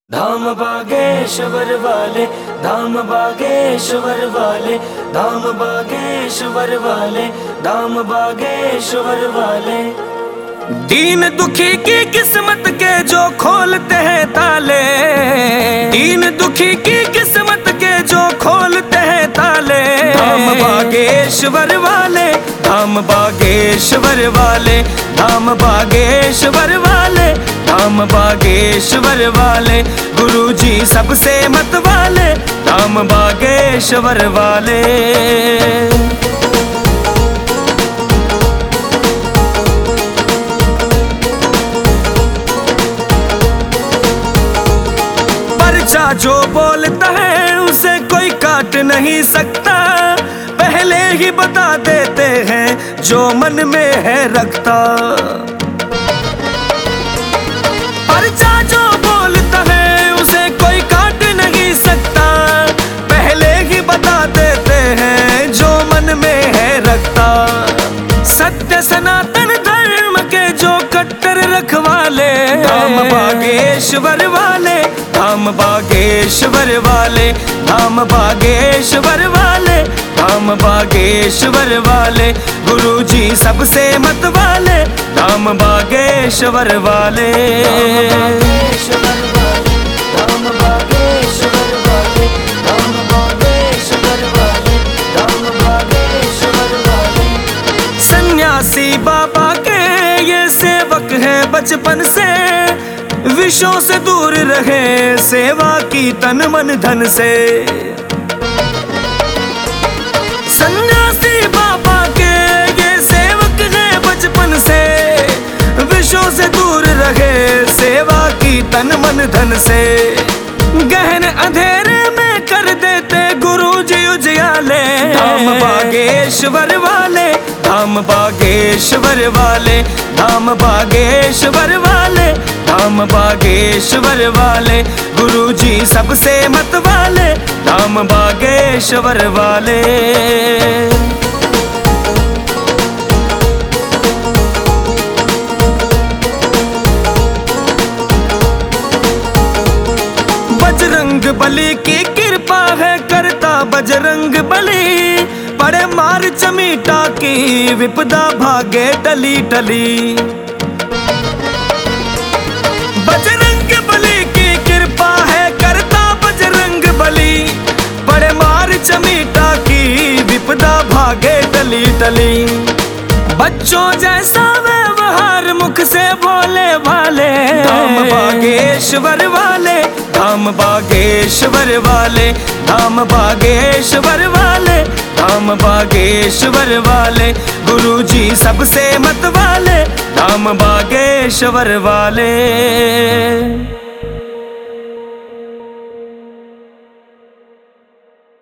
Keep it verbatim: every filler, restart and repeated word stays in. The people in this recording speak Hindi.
धाम बागेश्वर वाले, धाम बागेश्वर वाले, धाम बागेश्वर वाले, धाम बागेश्वर वाले। दीन दुखी की किस्मत के जो खोलते हैं ताले, दीन दुखी की किस्मत के जो खोलते हैं ताले। धाम बागेश्वर वाले, धाम बागेश्वर वाले, धाम बागेश्वर वाले, धाम बागेश्वर वाले। गुरुजी सबसे मत वाले, धाम बागेश्वर वाले। पर्चा जो बोलता है उसे कोई काट नहीं सकता, पहले ही बता देते हैं जो मन में है रखता। पर्चा जो बोलता है उसे कोई काट नहीं सकता, पहले ही बता देते हैं जो मन में है रखता। सत्य सनातन धर्म के जो कट्टर रखवाले, धाम बागेश्वर वाले, धाम बागेश्वर वाले, धाम बागेश्वर वाले, धाम बागेश्वर वाले। गुरुजी सबसे मत वाले, धाम बागेश्वर वाले। धाम बागेश्वर वाले, धाम बागेश्वर वाले, धाम बागेश्वर वाले। सन्यासी बाबा के ये सेवक है बचपन से, विषयों से दूर रहे सेवा की तन मन धन से। सन्यासी बाबा के ये सेवक है बचपन से, विषयों से दूर रहे सेवा की तन मन धन से। गहन अंधेरे में कर देते गुरुजी उजियाले, धाम बागेश्वर वाले, धाम बागेश्वर वाले, धाम बागेश्वर वाले, धाम बागेश्वर वाले। गुरुजी सबसे मत वाले, धाम बागेश्वर वाले। बजरंग बली की कृपा है करता बजरंग बली, पड़े मार चमीटा की विपदा भागे टली टली। बजरंग बली की कृपा है करता बजरंग बली, पड़े मार चमीटा की विपदा भागे टली टली। बच्चों जैसा व्यवहार मुख से बोले वाले, धाम बागेश्वर वाले, धाम बागेश्वर वाले, धाम बागेश्वर वाले, धाम बागेश्वर वाले। गुरुजी सबसे मत वाले, धाम बागेश्वर वाले।